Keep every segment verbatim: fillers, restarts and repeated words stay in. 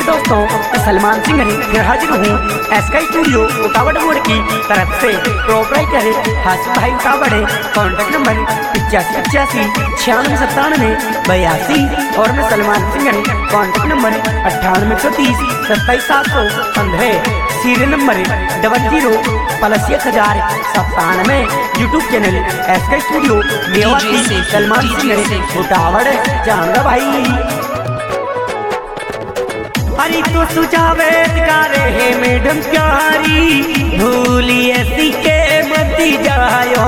नमस्कार दोस्तों, सलमान सिंह फिर हाजिर हूँ एसके स्टूडियो उटावड़ मोड़ की तरफ से। प्रोपराइटर हासिफ भाई उटावड़, कॉन्टैक्ट नंबर पिचासी पचासी छियानवे सत्तानवे बयासी और मैं सलमान सिंह कॉन्टैक्ट नंबर अट्ठानवे सौ तीस सत्ताईस सात सौ पंद्रह, serial number double zero plus एक हजार सत्तानवे। YouTube channel SK studio Mewati Salman Singh उटावड़ जानगा भाई। अरे तो सुझावे रहे मैडम प्यारी, भूली ऐसी के मत जायो।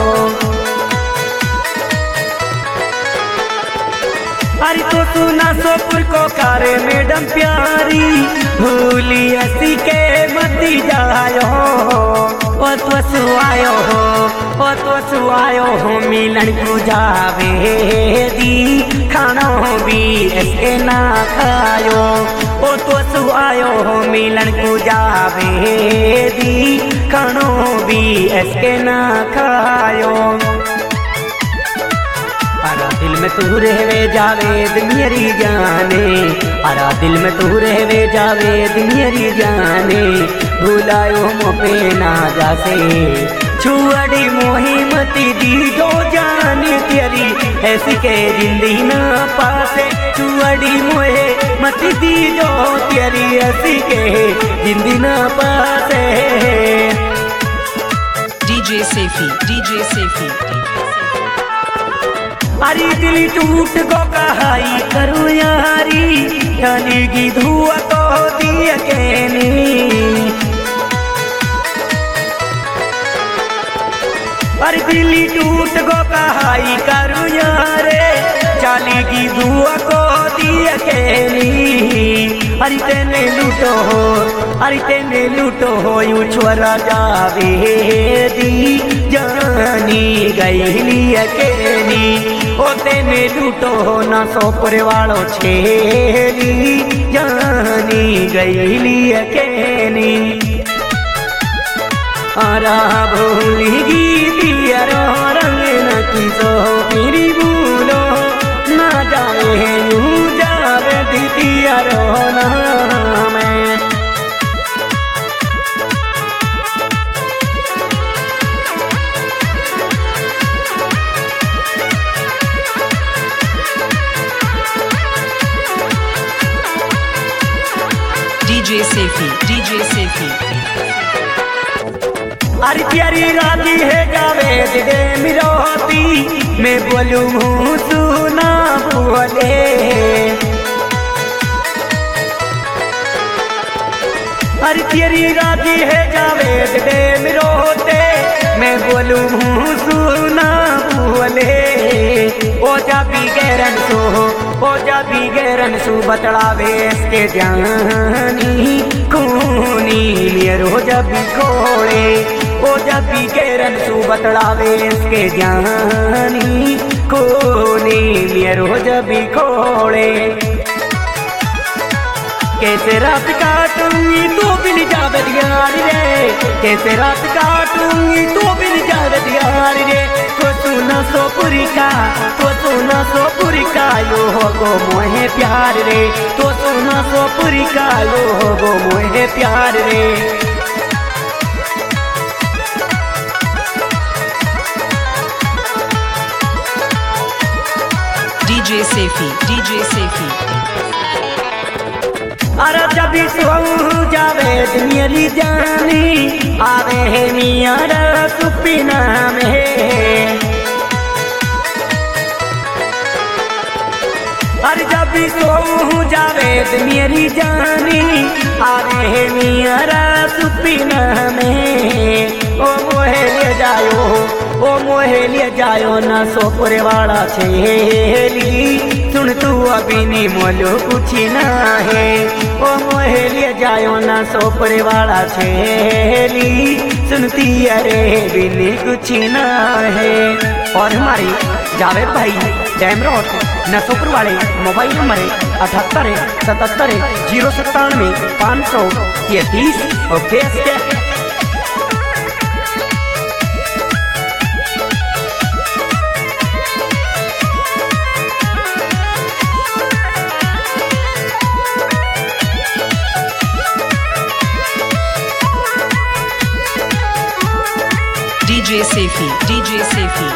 अरे तो सुना सोपुर को कारे मैडम प्यारी, भूली ऐसी के मत जायो। ओ तो सुआयो हो, ओ तो सुआयो हो, मिलन को जावे दी खानो भी ऐसे ना खायो। ओ तो सुआयो हो, मिलन को जावे दी खानो भी ऐसे ना खायो। अरा दिल में तू रहवे जावेद मेरी जाने, अरा दिल में तू रहवे जावेद मेरी जाने। भुलायो मोपे ना जासे छुअड़ी मोहिमती दी दो जान तेरी, ऐसी के जिंदगी ना पासे। छुअड़ी मोहे मत दी दो तेरी, ऐसी के जिंदगी ना पासे। DJ Safi, DJ Safi. अरे दिल टूट गो कहाई करू यारी, जानेगी धुआ तो दिया कहनी। अरे दिल टूट गो कहाई करू यारे, चलेगी धुआ को दिया कहनी। अरे तेने लूटो हो, अरे तेने लूटो हो, यू छोरा जावे दी जानी गईली अकेली। ओ तेने लूटो हो ना सोपुर वालों छेली, जानी गईली अकेली। आरा भूलिगी दिया रंग न किसो मेरी भूलो ना जाए यूं जावे दिया रोना मैं। DJ Safi, DJ Safi. अरे प्यारी राती है जावेद दे मिरोती, मैं बोलूं हूँ सुना बोले। अरे प्यारी राती है जावेद दे मिरोते, मैं बोलूं हूँ सुना बोले। ओ जा भी गैरन सो, ओ जा भी गैरन सो बतलावे इसके जानी खूनी मेरो जब खोले। ओ जब भी गैरन सु बतलावे इसके जानी कोनी मेरो जब भी खोले। कैसे रात काटूंगी तो बिन जावे यार रे, कैसे रात काटूंगी तो बिन जावे यार रे। तो सुना सोपुरी का, तो सुना सोपुरी का यो हो गो मोहे प्यार रे। तो सुना सोपुरी का यो हो गो मोहे प्यार रे। DJ Safi, DJ Safi. अरे जब भी सोऊं जावेद मेरी जानी, आवे है मियां सुपीना में। अरे जब भी सोऊं जावेद मेरी जानी, आवे है मियां सुपीना में। ओ मोहे ले जायो, ओ मोहे ले जायो ना सोपुर वाला छेली। सुन तू अभी नी मोलो कुछ ना है, ओ मोहे ले जायो ना सोपुर वाला छेली। सुनती अरे बिनी कुछ ना है। और हमारे जावेद भाई डैम रोड नसोपुर वाले मोबाइल नंबर अठहत्तर सतहत्तर जीरो सत्तानवे पाँच सौ तैतीस। ओके DJ Sefi, DJ Sefi.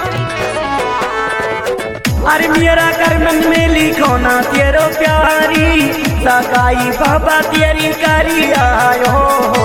अरे मेरा कर मन में लिखो ना तेरो प्यारी, सगाई बाबा तेरी करी आयो।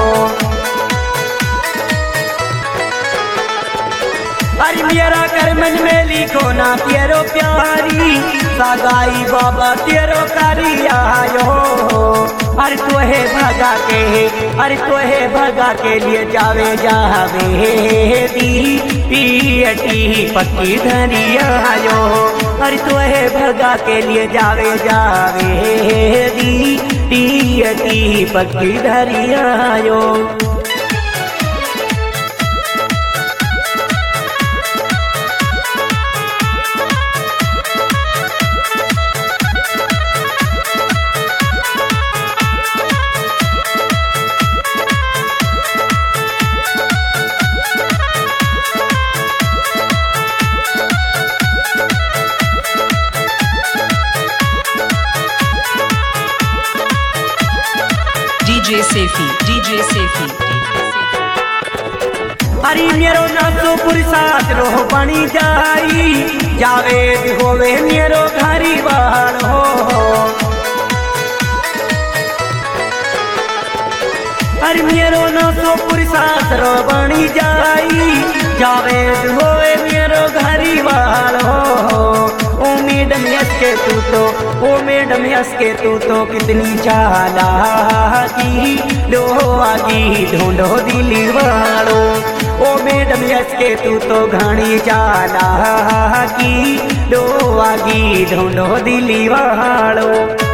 अरे मेरा कर मन में लिखो ना तेरो प्यारी, सगाई बाबा तेरो करी आयो। अरे तोहे भगा के, अरे तोहे भगा के लिए जावे जावे दी पीटी पक्की धनिया आयो। अरे तोहे भगा के लिए जावे जावे दी पीटी पक्की धनिया आयो। DJ Sefi, DJ Sefi. अरे मेरो नाचो पुरसाद रो बनी जाई, जावेद होवे मेरो घरी बाल हो। अरे मेरो नाचो पुरसाद रो बनी जाई, जावेद होवे मेरो घरी बाल हो। ओ मैडम यस के तू तो, ओ मैडम यस के तू तो कितनी चालाकी, लो आगी ढूंढो दिली वालो। ओ मैडम यस के तू तो घनी चालाकी, लो आगी ढूंढो दिली वालो।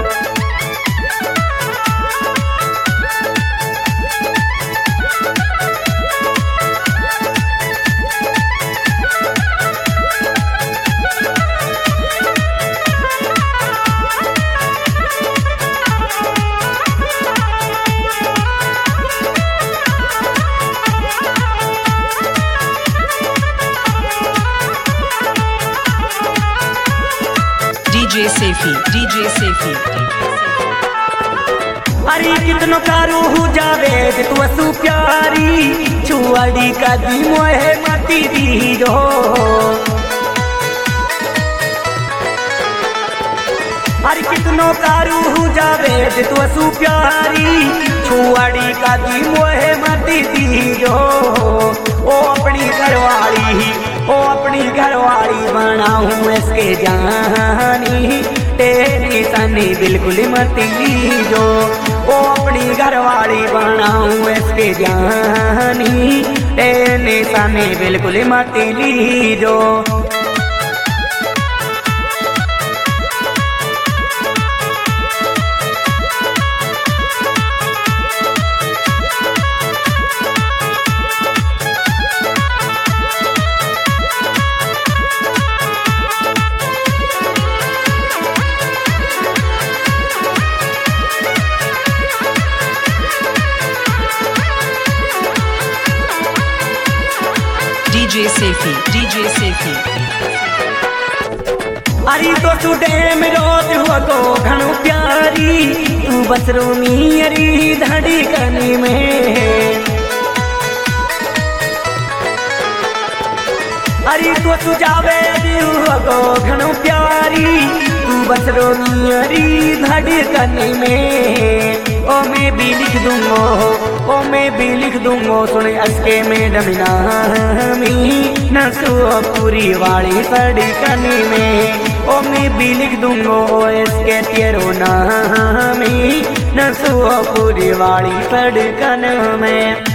DJ Sefi, DJ Sefi. अरे कितनो कारू हो जावे तू असु प्यारी, छुआड़ी का दी मोहे मती दी जो। अरे कितनो कारू हो जावे तू असु प्यारी, छुआड़ी का दी मोहे मती दी जो। ओ अपनी घरवाली, ओ अपनी घरवाली बनाऊं इसके जानी, तेरी सनी बिल्कुल मती जो। ओ अपनी घरवाली बनाऊं इसके जानी, तेरी सनी बिल्कुल मती जो। DJ Sefi, DJ Sefi. अरे तो तू डैम रोज हो तो घणो प्यारी, तू बस रोमी अरी धड़ी कनी में। अरे तो तू जावे अरी हो तो घणो प्यारी, तू बस रोमी अरी धड़ी कनी में। ओ मैं भी लिख दूंगो, ओ मैं भी लिख दूंगो सुन असके मैडम नामी, नसुआ पूरी वाली सड़कनी में। ओ मैं भी लिख दूंगो इसके तेरो नामी, नसुआ पूरी वाली सड़कन में।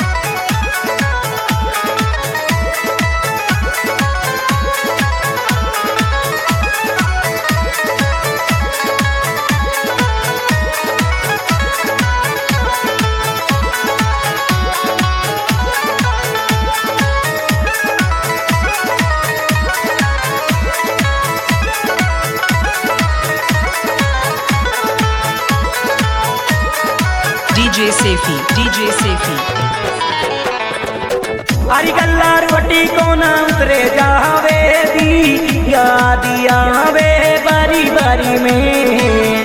DJ Sefi, DJ Sefi. अरे गल्ला रोटी को ना उतरे जावे दी, याद आवे बारी बारी में।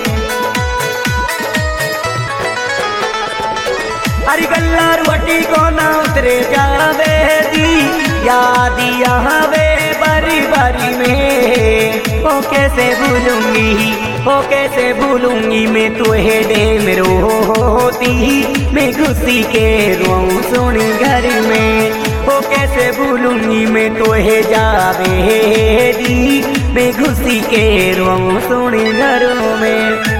अरे गल्ला रोटी को ना उतरे जावे दी, याद आवे बारी बारी में, ओ कैसे भूलूंगी, ओ कैसे भूलूंगी मैं तुहे डेम रोती, मैं घुसी के रोऊं सोनी घर में, ओ कैसे भूलूंगी मैं तुहे जावे दी, मैं घुसी के रोऊं सोनी घरों में।